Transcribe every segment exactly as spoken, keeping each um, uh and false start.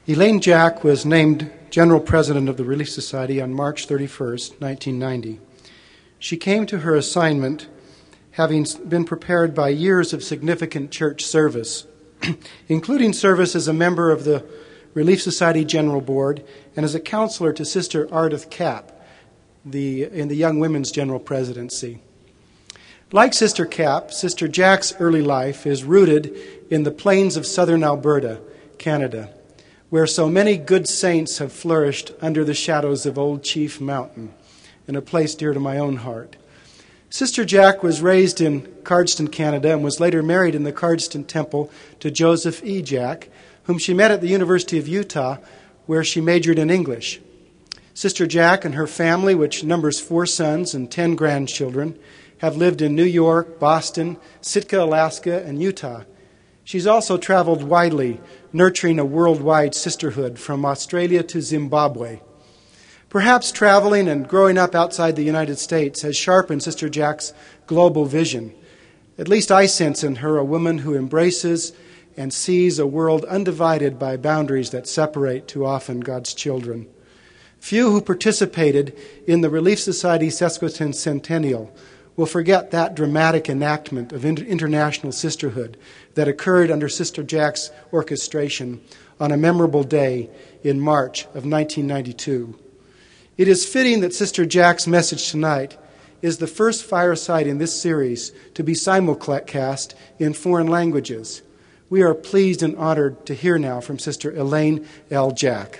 Elaine Jack was named General President of the Relief Society on March thirty-first, nineteen ninety. She came to her assignment having been prepared by years of significant church service, including service as a member of the Relief Society General Board and as a counselor to Sister Ardith Kapp the, in the Young Women's General Presidency. Like Sister Kapp, Sister Jack's early life is rooted in the plains of southern Alberta, Canada, where so many good saints have flourished under the shadows of Old Chief Mountain, in a place dear to my own heart. Sister Jack was raised in Cardston, Canada, and was later married in the Cardston Temple to Joseph E. Jack, whom she met at the University of Utah, where she majored in English. Sister Jack and her family, which numbers four sons and ten grandchildren, have lived in New York, Boston, Sitka, Alaska, and Utah. She's also traveled widely, nurturing a worldwide sisterhood from Australia to Zimbabwe. Perhaps traveling and growing up outside the United States has sharpened Sister Jack's global vision. At least I sense in her a woman who embraces and sees a world undivided by boundaries that separate too often God's children. Few who participated in the Relief Society sesquicentennial will forget that dramatic enactment of international sisterhood that occurred under Sister Jack's orchestration on a memorable day in March of nineteen ninety-two. It is fitting that Sister Jack's message tonight is the first fireside in this series to be simulcast in foreign languages. We are pleased and honored to hear now from Sister Elaine L. Jack.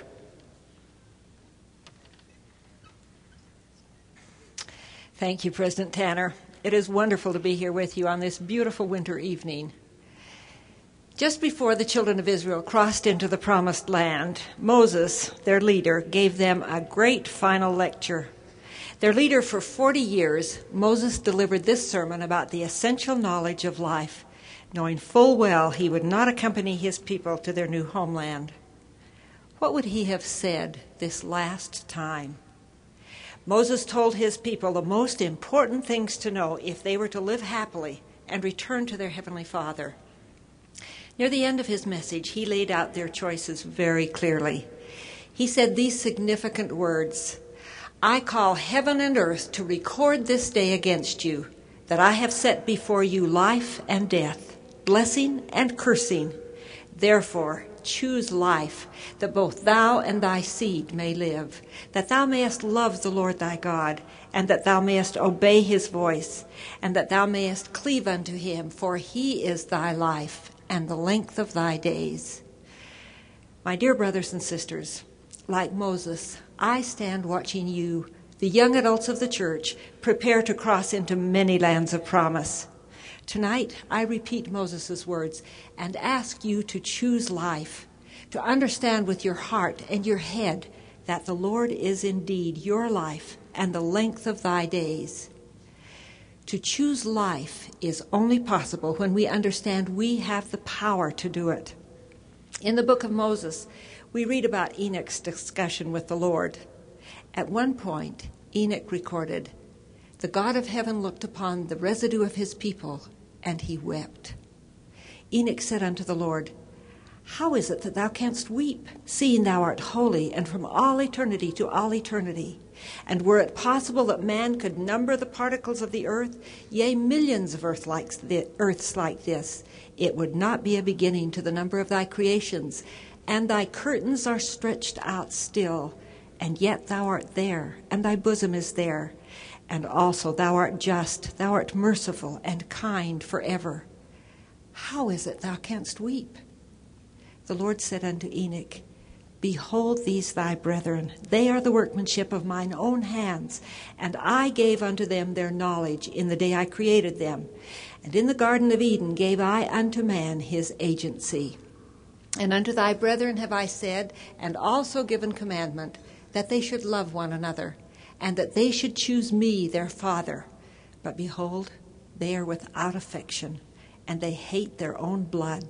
Thank you, President Tanner. It is wonderful to be here with you on this beautiful winter evening. Just before the children of Israel crossed into the promised land, Moses, their leader, gave them a great final lecture. Their leader for forty years, Moses delivered this sermon about the essential knowledge of life, knowing full well he would not accompany his people to their new homeland. What would he have said this last time? Moses told his people the most important things to know if they were to live happily and return to their Heavenly Father. Near the end of his message, he laid out their choices very clearly. He said these significant words, "I call heaven and earth to record this day against you, that I have set before you life and death, blessing and cursing. Therefore, choose life, that both thou and thy seed may live, that thou mayest love the Lord thy God, and that thou mayest obey his voice, and that thou mayest cleave unto him, for he is thy life, and the length of thy days." My dear brothers and sisters, like Moses, I stand watching you, the young adults of the church, prepare to cross into many lands of promise. Tonight, I repeat Moses' words and ask you to choose life, to understand with your heart and your head that the Lord is indeed your life and the length of thy days. To choose life is only possible when we understand we have the power to do it. In the book of Moses, we read about Enoch's discussion with the Lord. At one point, Enoch recorded, "The God of heaven looked upon the residue of his people, and he wept. Enoch said unto the Lord, How is it that thou canst weep, seeing thou art holy, and from all eternity to all eternity? And were it possible that man could number the particles of the earth, yea, millions of earth like th- earths like this, it would not be a beginning to the number of thy creations. And thy curtains are stretched out still, and yet thou art there, and thy bosom is there. And also thou art just, thou art merciful and kind forever. How is it thou canst weep? The Lord said unto Enoch, Behold these thy brethren, they are the workmanship of mine own hands, and I gave unto them their knowledge in the day I created them. And in the Garden of Eden gave I unto man his agency. And unto thy brethren have I said, and also given commandment, that they should love one another, and that they should choose me their father. But behold, they are without affection, and they hate their own blood."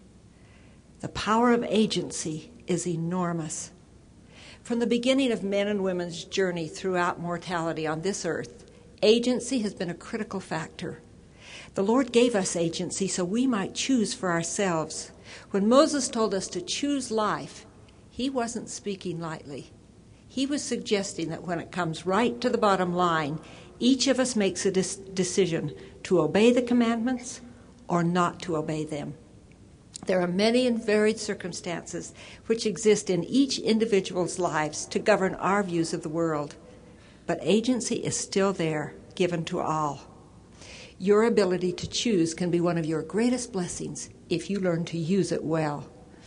The power of agency is enormous. From the beginning of men and women's journey throughout mortality on this earth, agency has been a critical factor. The Lord gave us agency so we might choose for ourselves. When Moses told us to choose life, he wasn't speaking lightly. He was suggesting that when it comes right to the bottom line, each of us makes a dis- decision to obey the commandments or not to obey them. There are many and varied circumstances which exist in each individual's lives to govern our views of the world, but agency is still there, given to all. Your ability to choose can be one of your greatest blessings if you learn to use it well.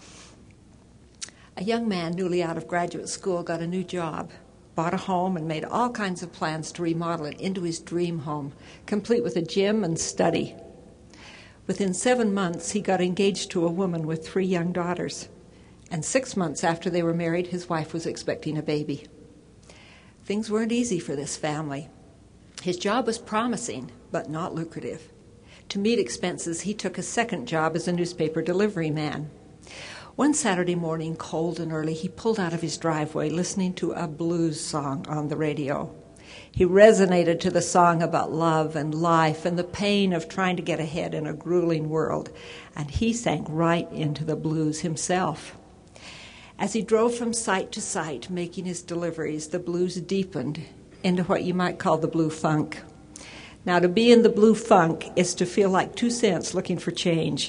A young man newly out of graduate school got a new job, bought a home, and made all kinds of plans to remodel it into his dream home, complete with a gym and study. Within seven months, he got engaged to a woman with three young daughters. And six months after they were married, his wife was expecting a baby. Things weren't easy for this family. His job was promising, but not lucrative. To meet expenses, he took a second job as a newspaper delivery man. One Saturday morning, cold and early, he pulled out of his driveway listening to a blues song on the radio. He resonated to the song about love and life and the pain of trying to get ahead in a grueling world, and he sank right into the blues himself. As he drove from site to site making his deliveries, the blues deepened into what you might call the blue funk. Now, to be in the blue funk is to feel like two cents looking for change.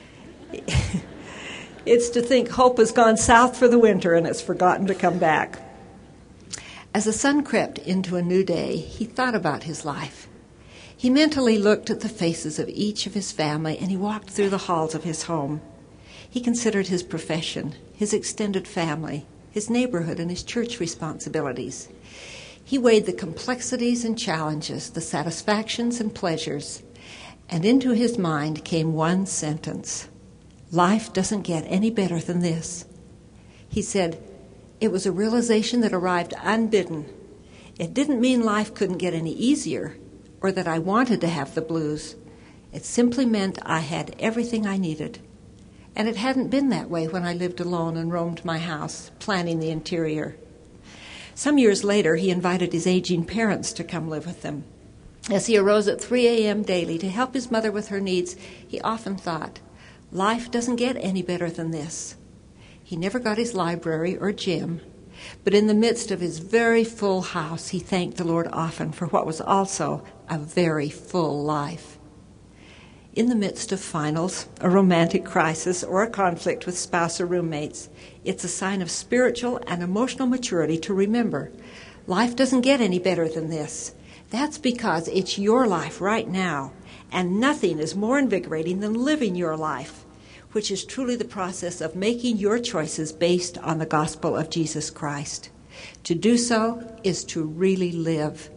It's to think hope has gone south for the winter and it's forgotten to come back. As the sun crept into a new day, he thought about his life. He mentally looked at the faces of each of his family, and he walked through the halls of his home. He considered his profession, his extended family, his neighborhood, and his church responsibilities. He weighed the complexities and challenges, the satisfactions and pleasures, and into his mind came one sentence: life doesn't get any better than this. He said, it was a realization that arrived unbidden. It didn't mean life couldn't get any easier or that I wanted to have the blues. It simply meant I had everything I needed. And it hadn't been that way when I lived alone and roamed my house, planning the interior. Some years later, he invited his aging parents to come live with them. As he arose at three a.m. daily to help his mother with her needs, he often thought, life doesn't get any better than this. He never got his library or gym, but in the midst of his very full house, he thanked the Lord often for what was also a very full life. In the midst of finals, a romantic crisis, or a conflict with spouse or roommates, it's a sign of spiritual and emotional maturity to remember, life doesn't get any better than this. That's because it's your life right now, and nothing is more invigorating than living your life, which is truly the process of making your choices based on the gospel of Jesus Christ. To do so is to really live.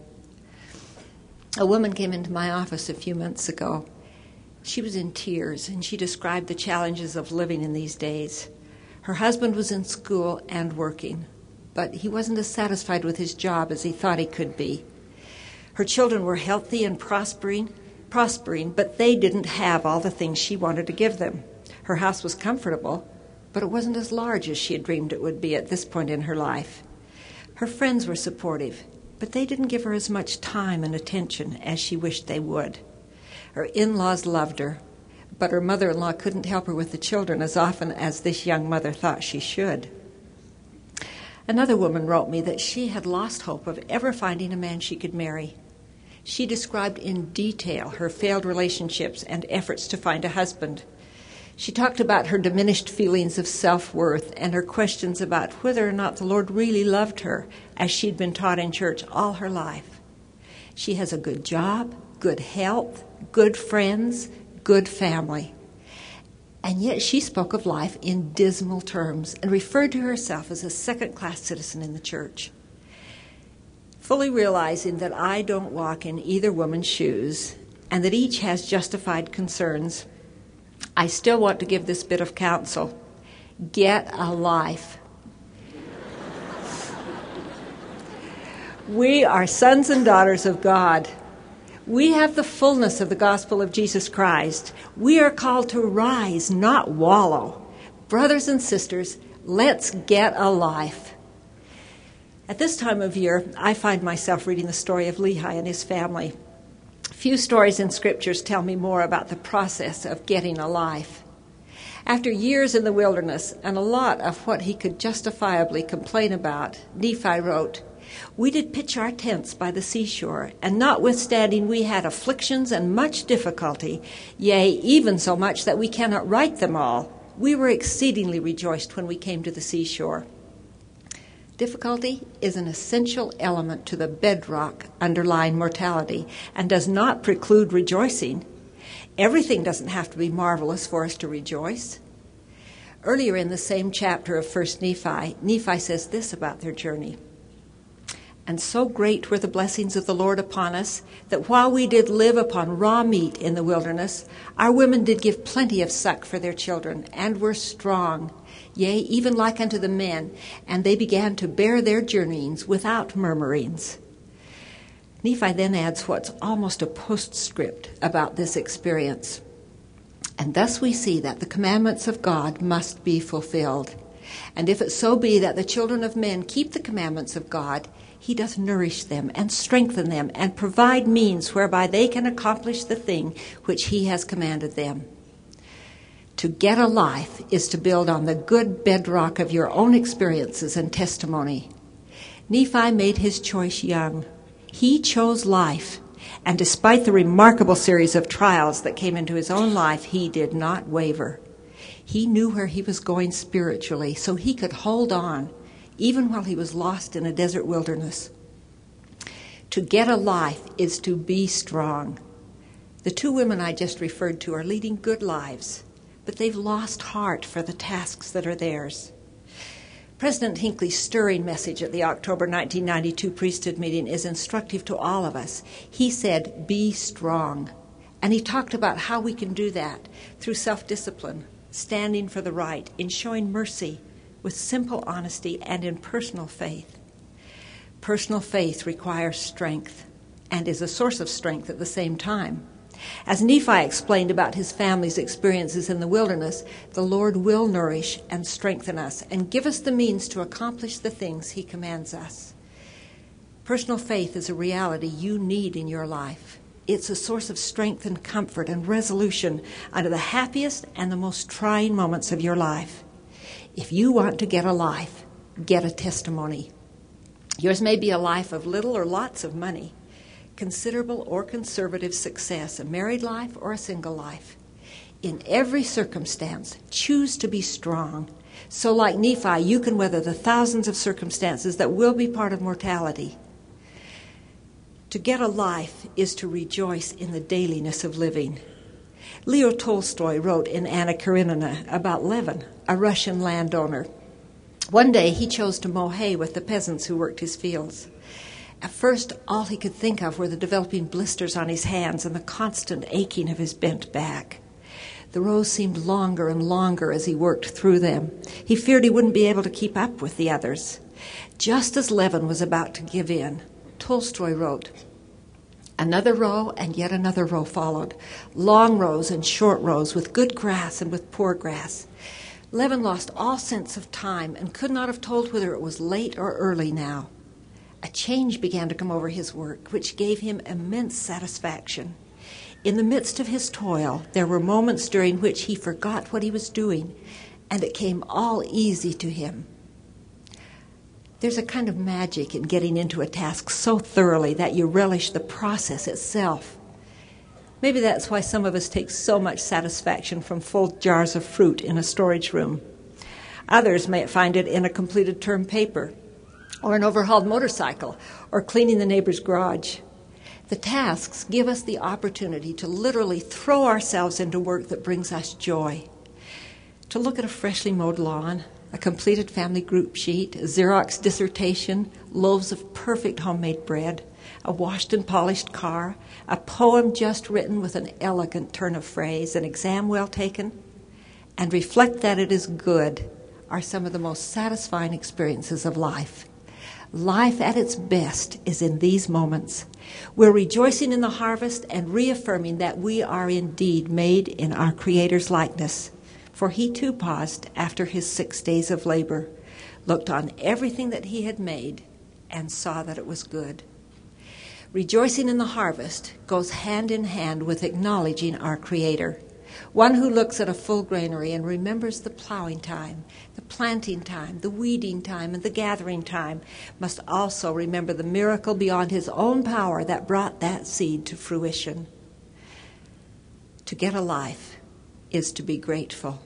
A woman came into my office a few months ago. She was in tears, and she described the challenges of living in these days. Her husband was in school and working, but he wasn't as satisfied with his job as he thought he could be. Her children were healthy and prospering, prospering, but they didn't have all the things she wanted to give them. Her house was comfortable, but it wasn't as large as she had dreamed it would be at this point in her life. Her friends were supportive, but they didn't give her as much time and attention as she wished they would. Her in-laws loved her, but her mother-in-law couldn't help her with the children as often as this young mother thought she should. Another woman wrote me that she had lost hope of ever finding a man she could marry. She described in detail her failed relationships and efforts to find a husband. She talked about her diminished feelings of self-worth and her questions about whether or not the Lord really loved her, as she'd been taught in church all her life. She has a good job, good health, good friends, good family. And yet she spoke of life in dismal terms and referred to herself as a second-class citizen in the church. Fully realizing that I don't walk in either woman's shoes and that each has justified concerns, I still want to give this bit of counsel. Get a life. We are sons and daughters of God. We have the fullness of the gospel of Jesus Christ. We are called to rise, not wallow. Brothers and sisters, let's get a life. At this time of year, I find myself reading the story of Lehi and his family. Few stories in scriptures tell me more about the process of getting a life. After years in the wilderness and a lot of what he could justifiably complain about, Nephi wrote, "We did pitch our tents by the seashore, and notwithstanding we had afflictions and much difficulty, yea, even so much that we cannot write them all, we were exceedingly rejoiced when we came to the seashore." Difficulty is an essential element to the bedrock underlying mortality and does not preclude rejoicing. Everything doesn't have to be marvelous for us to rejoice. Earlier in the same chapter of First Nephi, Nephi says this about their journey. "And so great were the blessings of the Lord upon us, that while we did live upon raw meat in the wilderness, our women did give plenty of suck for their children, and were strong, yea, even like unto the men, and they began to bear their journeyings without murmurings." Nephi then adds what's almost a postscript about this experience. "And thus we see that the commandments of God must be fulfilled. And if it so be that the children of men keep the commandments of God, he doth nourish them and strengthen them and provide means whereby they can accomplish the thing which he has commanded them." To get a life is to build on the good bedrock of your own experiences and testimony. Nephi made his choice young. He chose life, and despite the remarkable series of trials that came into his own life, he did not waver. He knew where he was going spiritually, so he could hold on, even while he was lost in a desert wilderness. To get a life is to be strong. The two women I just referred to are leading good lives, but they've lost heart for the tasks that are theirs. President Hinckley's stirring message at the October nineteen ninety-two priesthood meeting is instructive to all of us. He said, "Be strong." And he talked about how we can do that through self-discipline, standing for the right, in showing mercy, with simple honesty, and in personal faith. Personal faith requires strength and is a source of strength at the same time. As Nephi explained about his family's experiences in the wilderness, the Lord will nourish and strengthen us and give us the means to accomplish the things he commands us. Personal faith is a reality you need in your life. It's a source of strength and comfort and resolution under the happiest and the most trying moments of your life. If you want to get a life, get a testimony. Yours may be a life of little or lots of money, considerable or conservative success, a married life or a single life. In every circumstance, choose to be strong. So like Nephi, you can weather the thousands of circumstances that will be part of mortality. To get a life is to rejoice in the dailiness of living. Leo Tolstoy wrote in Anna Karenina about Levin, a Russian landowner. One day he chose to mow hay with the peasants who worked his fields. At first, all he could think of were the developing blisters on his hands and the constant aching of his bent back. The rows seemed longer and longer as he worked through them. He feared he wouldn't be able to keep up with the others. Just as Levin was about to give in, Tolstoy wrote, "Another row and yet another row followed, long rows and short rows with good grass and with poor grass. Levin lost all sense of time and could not have told whether it was late or early now. A change began to come over his work, which gave him immense satisfaction. In the midst of his toil, there were moments during which he forgot what he was doing, and it came all easy to him." There's a kind of magic in getting into a task so thoroughly that you relish the process itself. Maybe that's why some of us take so much satisfaction from full jars of fruit in a storage room. Others may find it in a completed term paper, or an overhauled motorcycle, or cleaning the neighbor's garage. The tasks give us the opportunity to literally throw ourselves into work that brings us joy. To look at a freshly mowed lawn, a completed family group sheet, a Xerox dissertation, loaves of perfect homemade bread, a washed and polished car, a poem just written with an elegant turn of phrase, an exam well taken, and reflect that it is good, are some of the most satisfying experiences of life. Life at its best is in these moments. We're rejoicing in the harvest and reaffirming that we are indeed made in our Creator's likeness. For he too paused after his six days of labor, looked on everything that he had made, and saw that it was good. Rejoicing in the harvest goes hand in hand with acknowledging our Creator. One who looks at a full granary and remembers the plowing time, the planting time, the weeding time, and the gathering time must also remember the miracle beyond his own power that brought that seed to fruition. To get a life is to be grateful.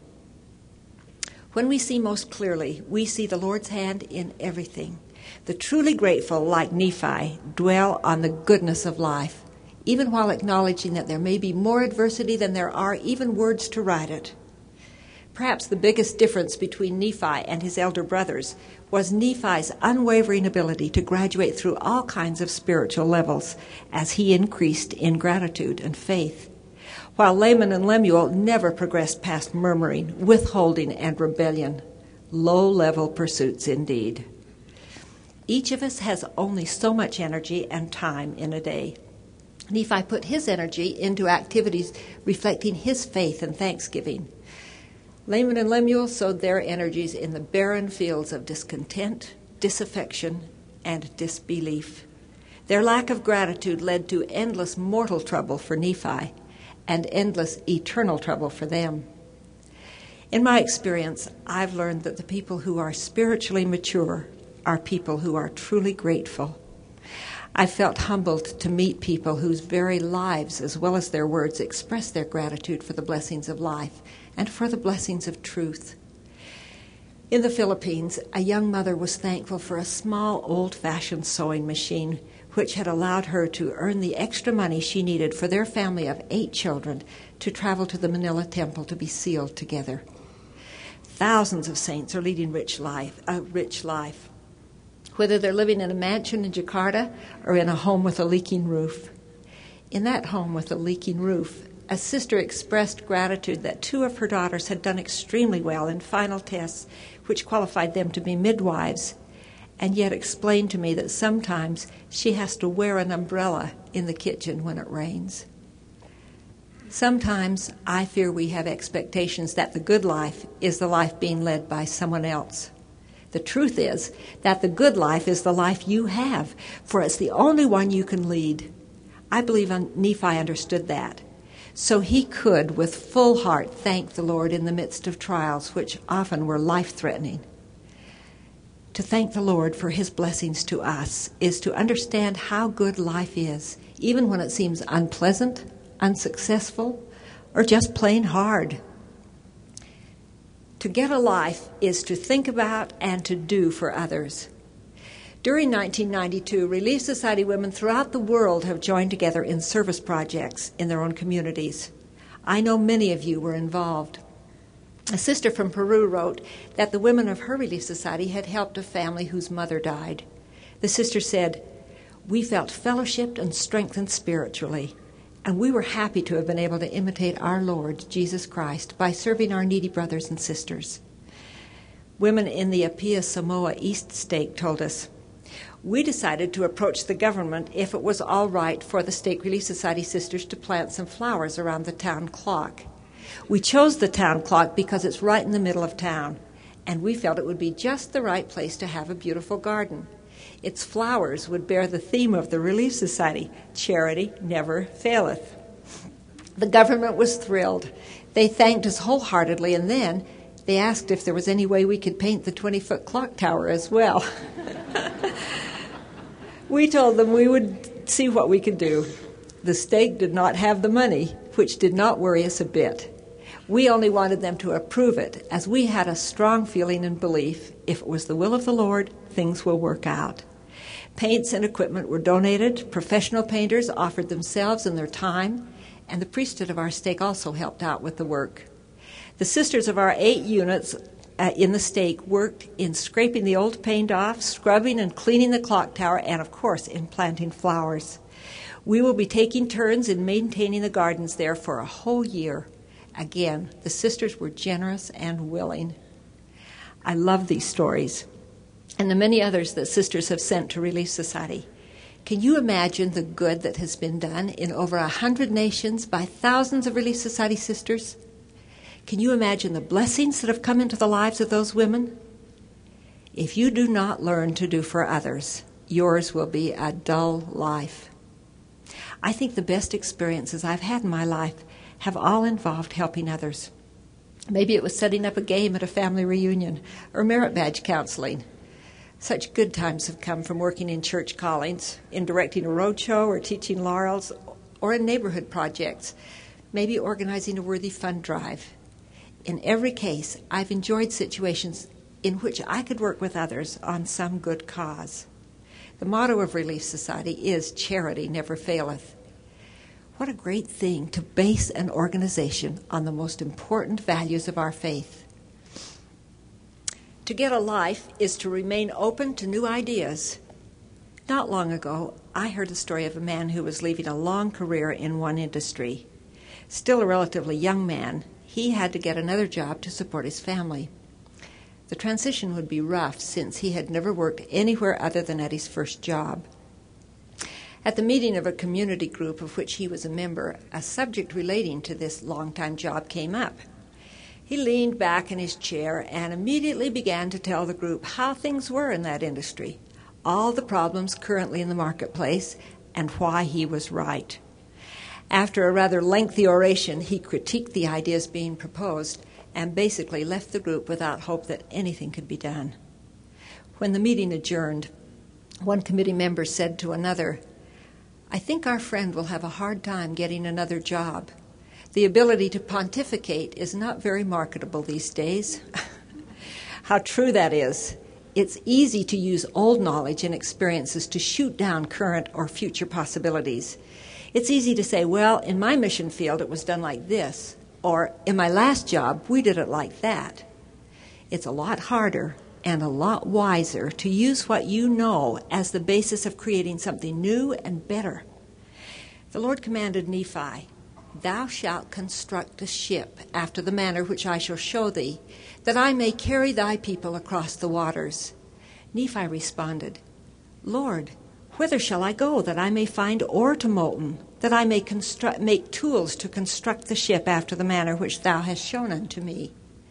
When we see most clearly, we see the Lord's hand in everything. The truly grateful, like Nephi, dwell on the goodness of life, even while acknowledging that there may be more adversity than there are even words to write it. Perhaps the biggest difference between Nephi and his elder brothers was Nephi's unwavering ability to graduate through all kinds of spiritual levels as he increased in gratitude and faith, while Laman and Lemuel never progressed past murmuring, withholding, and rebellion. Low-level pursuits indeed. Each of us has only so much energy and time in a day. Nephi put his energy into activities reflecting his faith and thanksgiving. Laman and Lemuel sowed their energies in the barren fields of discontent, disaffection, and disbelief. Their lack of gratitude led to endless mortal trouble for Nephi and endless eternal trouble for them. In my experience, I've learned that the people who are spiritually mature are people who are truly grateful. I felt humbled to meet people whose very lives, as well as their words, express their gratitude for the blessings of life and for the blessings of truth. In the Philippines, a young mother was thankful for a small, old-fashioned sewing machine which had allowed her to earn the extra money she needed for their family of eight children to travel to the Manila Temple to be sealed together. Thousands of saints are leading rich life, a rich life, whether they're living in a mansion in Jakarta or in a home with a leaking roof. In that home with a leaking roof, a sister expressed gratitude that two of her daughters had done extremely well in final tests which qualified them to be midwives, and yet explained to me that sometimes she has to wear an umbrella in the kitchen when it rains. Sometimes I fear we have expectations that the good life is the life being led by someone else. The truth is that the good life is the life you have, for it's the only one you can lead. I believe Nephi understood that. So he could, with full heart, thank the Lord in the midst of trials, which often were life-threatening. To thank the Lord for his blessings to us is to understand how good life is, even when it seems unpleasant, unsuccessful, or just plain hard. To get a life is to think about and to do for others. During nineteen ninety-two, Relief Society women throughout the world have joined together in service projects in their own communities. I know many of you were involved. A sister from Peru wrote that the women of her Relief Society had helped a family whose mother died. The sister said, "We felt fellowshipped and strengthened spiritually, and we were happy to have been able to imitate our Lord, Jesus Christ, by serving our needy brothers and sisters." Women in the Apia Samoa East Stake told us, "We decided to approach the government if it was all right for the Stake Relief Society sisters to plant some flowers around the town clock. We chose the town clock because it's right in the middle of town, and we felt it would be just the right place to have a beautiful garden. Its flowers would bear the theme of the Relief Society, charity never faileth." The government was thrilled. They thanked us wholeheartedly, and then they asked if there was any way we could paint the twenty-foot clock tower as well. We told them we would see what we could do. The stake did not have the money, which did not worry us a bit. We only wanted them to approve it, as we had a strong feeling and belief, if it was the will of the Lord, things will work out. Paints and equipment were donated, professional painters offered themselves and their time, and the priesthood of our stake also helped out with the work. The sisters of our eight units uh, in the stake worked in scraping the old paint off, scrubbing and cleaning the clock tower, and of course in planting flowers. We will be taking turns in maintaining the gardens there for a whole year. Again, the sisters were generous and willing. I love these stories and the many others that sisters have sent to Relief Society. Can you imagine the good that has been done in over a hundred nations by thousands of Relief Society sisters? Can you imagine the blessings that have come into the lives of those women? If you do not learn to do for others, yours will be a dull life. I think the best experiences I've had in my life have all involved helping others. Maybe it was setting up a game at a family reunion or merit badge counseling. Such good times have come from working in church callings, in directing a roadshow or teaching laurels, or in neighborhood projects, maybe organizing a worthy fund drive. In every case, I've enjoyed situations in which I could work with others on some good cause. The motto of Relief Society is charity never faileth. What a great thing to base an organization on the most important values of our faith. To get a life is to remain open to new ideas. Not long ago, I heard the story of a man who was leaving a long career in one industry. Still a relatively young man, he had to get another job to support his family. The transition would be rough since he had never worked anywhere other than at his first job. At the meeting of a community group of which he was a member, a subject relating to this long-time job came up. He leaned back in his chair and immediately began to tell the group how things were in that industry, all the problems currently in the marketplace, and why he was right. After a rather lengthy oration, he critiqued the ideas being proposed and basically left the group without hope that anything could be done. When the meeting adjourned, one committee member said to another, "I think our friend will have a hard time getting another job. The ability to pontificate is not very marketable these days." How true that is. It's easy to use old knowledge and experiences to shoot down current or future possibilities. It's easy to say, well, in my mission field it was done like this, or in my last job we did it like that. It's a lot harder and a lot wiser to use what you know as the basis of creating something new and better. The Lord commanded Nephi, "Thou shalt construct a ship after the manner which I shall show thee, that I may carry thy people across the waters." Nephi responded, "Lord, whither shall I go that I may find ore to molten, that I may construct, make tools to construct the ship after the manner which thou hast shown unto me?"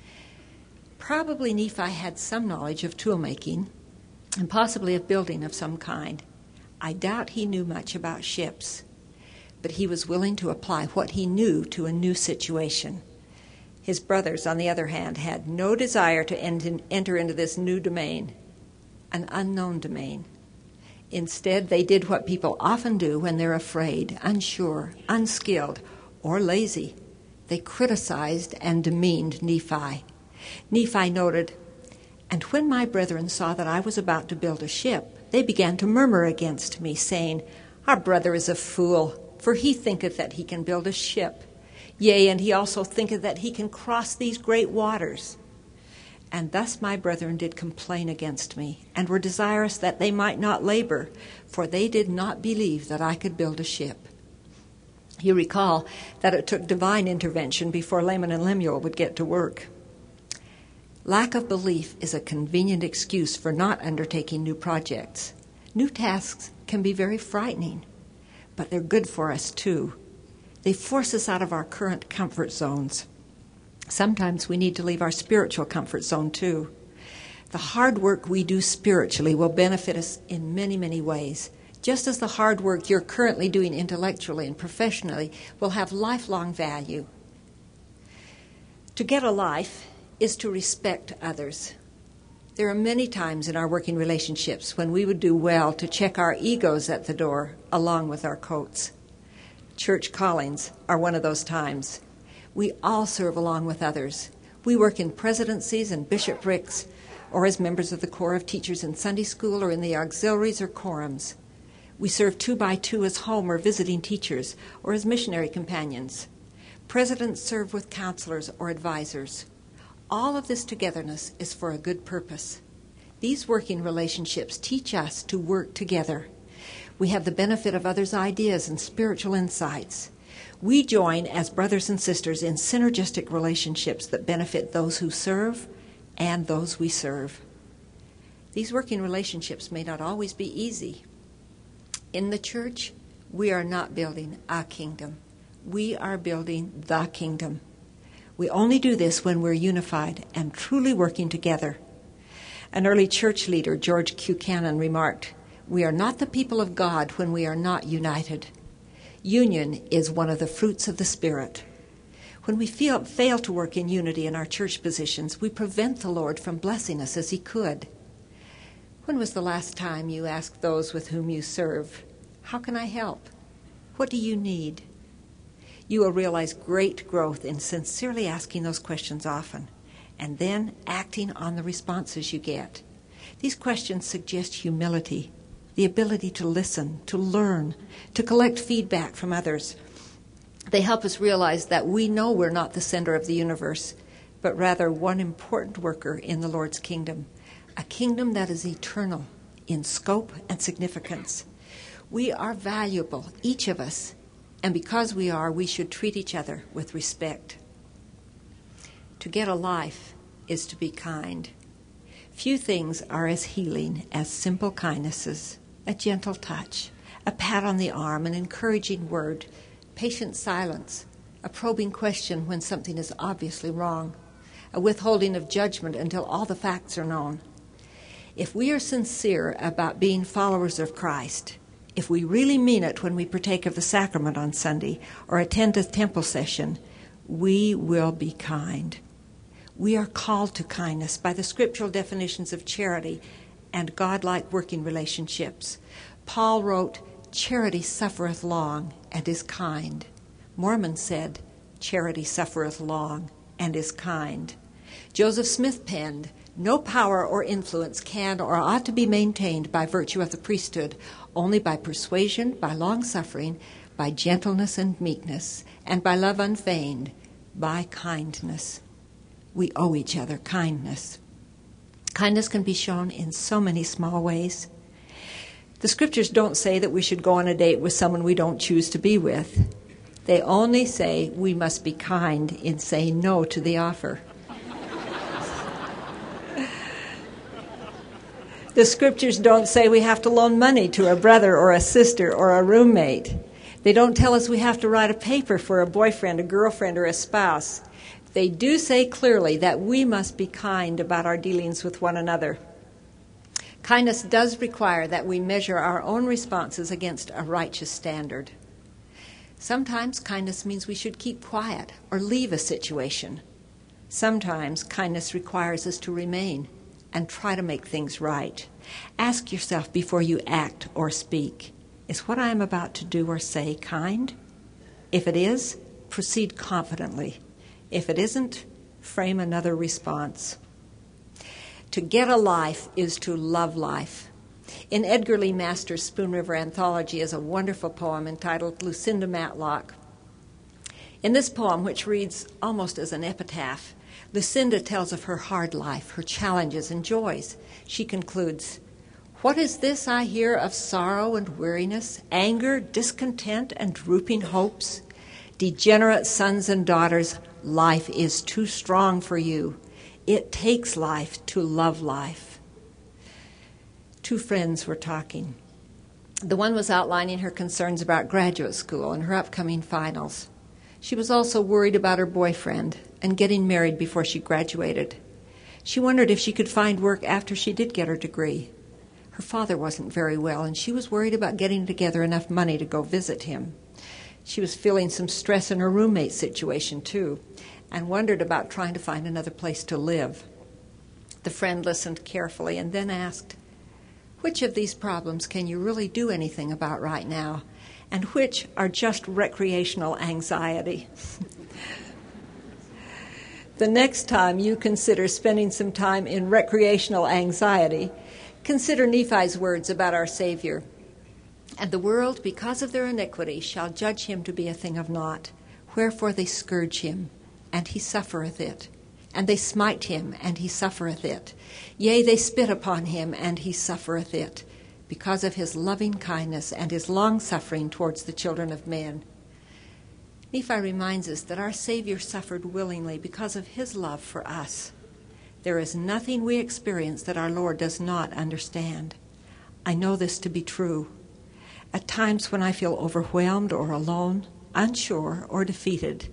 Probably Nephi had some knowledge of tool making and possibly of building of some kind. I doubt he knew much about ships, but he was willing to apply what he knew to a new situation. His brothers, on the other hand, had no desire to enter into this new domain, an unknown domain. Instead, they did what people often do when they're afraid, unsure, unskilled, or lazy. They criticized and demeaned Nephi. Nephi noted, "And when my brethren saw that I was about to build a ship, they began to murmur against me, saying, Our brother is a fool, for he thinketh that he can build a ship. Yea, and he also thinketh that he can cross these great waters. And thus my brethren did complain against me, and were desirous that they might not labor, for they did not believe that I could build a ship." You recall that it took divine intervention before Laman and Lemuel would get to work. Lack of belief is a convenient excuse for not undertaking new projects. New tasks can be very frightening, but they're good for us too. They force us out of our current comfort zones. Sometimes we need to leave our spiritual comfort zone too. The hard work we do spiritually will benefit us in many, many ways, just as the hard work you're currently doing intellectually and professionally will have lifelong value. To get a life is to respect others. There are many times in our working relationships when we would do well to check our egos at the door along with our coats. Church callings are one of those times. We all serve along with others. We work in presidencies and bishoprics, or as members of the Corps of Teachers in Sunday school or in the auxiliaries or quorums. We serve two by two as home or visiting teachers or as missionary companions. Presidents serve with counselors or advisors. All of this togetherness is for a good purpose. These working relationships teach us to work together. We have the benefit of others' ideas and spiritual insights. We join as brothers and sisters in synergistic relationships that benefit those who serve and those we serve. These working relationships may not always be easy. In the church, we are not building a kingdom. We are building the kingdom. We only do this when we're unified and truly working together. An early church leader, George Buchanan, remarked, "We are not the people of God when we are not united. Union is one of the fruits of the Spirit." When we feel, fail to work in unity in our church positions, we prevent the Lord from blessing us as he could. When was the last time you asked those with whom you serve, "How can I help? What do you need?" You will realize great growth in sincerely asking those questions often, and then acting on the responses you get. These questions suggest humility, the ability to listen, to learn, to collect feedback from others. They help us realize that we know we're not the center of the universe, but rather one important worker in the Lord's kingdom, a kingdom that is eternal in scope and significance. We are valuable, each of us, and because we are, we should treat each other with respect. To get a life is to be kind. Few things are as healing as simple kindnesses, a gentle touch, a pat on the arm, an encouraging word, patient silence, a probing question when something is obviously wrong, a withholding of judgment until all the facts are known. If we are sincere about being followers of Christ, if we really mean it when we partake of the sacrament on Sunday or attend a temple session, we will be kind. We are called to kindness by the scriptural definitions of charity and God-like working relationships. Paul wrote, "Charity suffereth long and is kind." Mormon said, "Charity suffereth long and is kind." Joseph Smith penned, "No power or influence can or ought to be maintained by virtue of the priesthood, only by persuasion, by long-suffering, by gentleness and meekness, and by love unfeigned, by kindness." We owe each other kindness. Kindness can be shown in so many small ways. The scriptures don't say that we should go on a date with someone we don't choose to be with. They only say we must be kind in saying no to the offer. The scriptures don't say we have to loan money to a brother or a sister or a roommate. They don't tell us we have to write a paper for a boyfriend, a girlfriend, or a spouse. They do say clearly that we must be kind about our dealings with one another. Kindness does require that we measure our own responses against a righteous standard. Sometimes kindness means we should keep quiet or leave a situation. Sometimes kindness requires us to remain and try to make things right. Ask yourself before you act or speak, is what I am about to do or say kind? If it is, proceed confidently. If it isn't, frame another response. To get a life is to love life. In Edgar Lee Masters' Spoon River Anthology is a wonderful poem entitled Lucinda Matlock. In this poem, which reads almost as an epitaph, Lucinda tells of her hard life, her challenges and joys. She concludes, "What is this I hear of sorrow and weariness, anger, discontent, and drooping hopes? Degenerate sons and daughters, life is too strong for you. It takes life to love life." Two friends were talking. The one was outlining her concerns about graduate school and her upcoming finals. She was also worried about her boyfriend and getting married before she graduated. She wondered if she could find work after she did get her degree. Her father wasn't very well, and she was worried about getting together enough money to go visit him. She was feeling some stress in her roommate situation, too, and wondered about trying to find another place to live. The friend listened carefully and then asked, "Which of these problems can you really do anything about right now, and which are just recreational anxiety?" The next time you consider spending some time in recreational anxiety, consider Nephi's words about our Savior. "And the world, because of their iniquity, shall judge him to be a thing of naught. Wherefore they scourge him, and he suffereth it. And they smite him, and he suffereth it. Yea, they spit upon him, and he suffereth it, because of his loving kindness and his long-suffering towards the children of men." Nephi reminds us that our Savior suffered willingly because of his love for us. There is nothing we experience that our Lord does not understand. I know this to be true. At times when I feel overwhelmed or alone, unsure or defeated,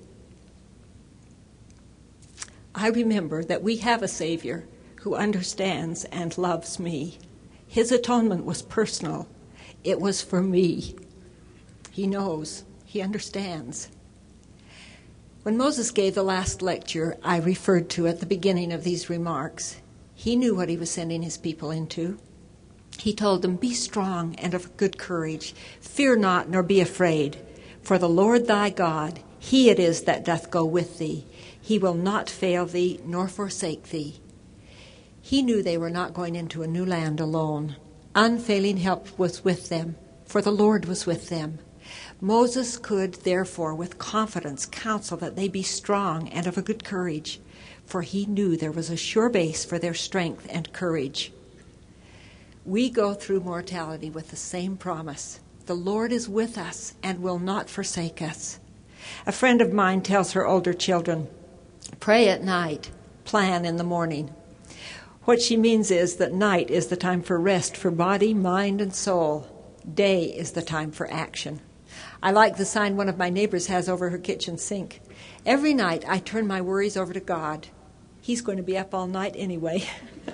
I remember that we have a Savior who understands and loves me. His atonement was personal. It was for me. He knows. He understands. When Moses gave the last lecture I referred to at the beginning of these remarks, he knew what he was sending his people into. He told them, "Be strong and of good courage. Fear not, nor be afraid. For the Lord thy God, he it is that doth go with thee. He will not fail thee, nor forsake thee." He knew they were not going into a new land alone. Unfailing help was with them, for the Lord was with them. Moses could, therefore, with confidence counsel that they be strong and of a good courage, for he knew there was a sure base for their strength and courage. We go through mortality with the same promise. The Lord is with us and will not forsake us. A friend of mine tells her older children, "Pray at night, plan in the morning." What she means is that night is the time for rest for body, mind, and soul. Day is the time for action. I like the sign one of my neighbors has over her kitchen sink. "Every night I turn my worries over to God. He's going to be up all night anyway."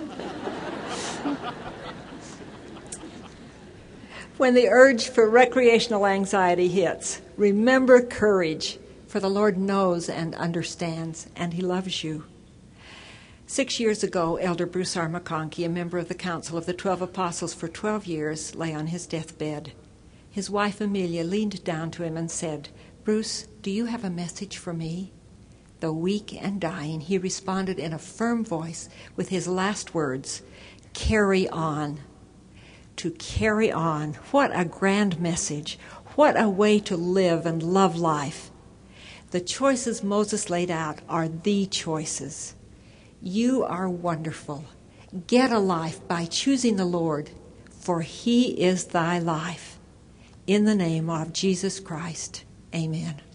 When the urge for recreational anxiety hits, remember courage, for the Lord knows and understands, and he loves you. Six years ago, Elder Bruce R. McConkie, a member of the Council of the Twelve Apostles for twelve years, lay on his deathbed. His wife, Amelia, leaned down to him and said, "Bruce, do you have a message for me?" Though weak and dying, he responded in a firm voice with his last words, "Carry on." To carry on. What a grand message. What a way to live and love life. The choices Moses laid out are the choices. You are wonderful. Get a life by choosing the Lord, for he is thy life. In the name of Jesus Christ, amen.